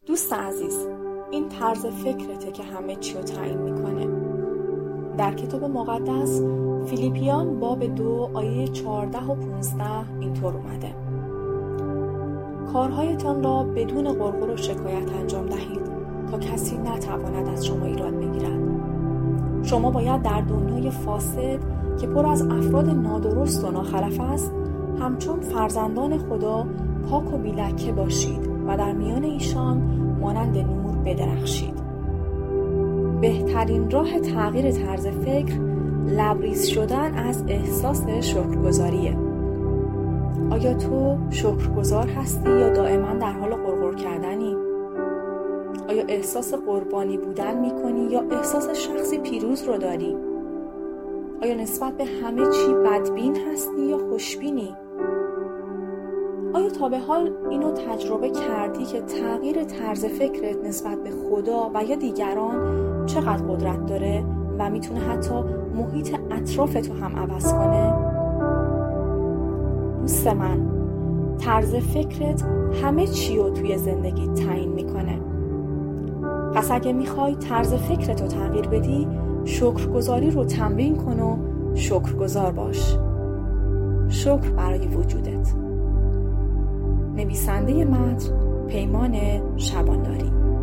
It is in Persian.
دوست عزیز، این طرز فکرته که همه چی رو تعیین میکنه. در کتاب مقدس فیلیپیان باب 2 آیه 14 و 15 اینطور اومده: کارهایتان را بدون غرغر و شکایت انجام دهید تا کسی نتواند از شما ایراد بگیرد. شما باید در دنیای فاسد که پر از افراد نادرست و ناخلف است همچون فرزندان خدا پاک و بی‌لکه باشید و در میان ایشان مانند نور بدرخشید. بهترین راه تغییر طرز فکر لبریز شدن از احساس شکرگزاریه. آیا تو شکرگزار هستی یا دائما در حال غرغر کردنی؟ آیا احساس قربانی بودن میکنی یا احساس شخصی پیروز رو داری؟ آیا نسبت به همه چی بدبین هستی یا خوشبینی؟ آیا تا به حال اینو تجربه کردی که تغییر طرز فکرت نسبت به خدا و یا دیگران چقدر قدرت داره و میتونه حتی محیط اطرافتو هم عوض کنه؟ دوست من، طرز فکرت همه چی رو توی زندگیت تعیین میکنه. پس اگه میخوای طرز فکرتو تغییر بدی، شکرگزاری رو تمرین کن و شکرگزار باش. شکر برای وجودت. نویسنده متن پیمان شبانداری.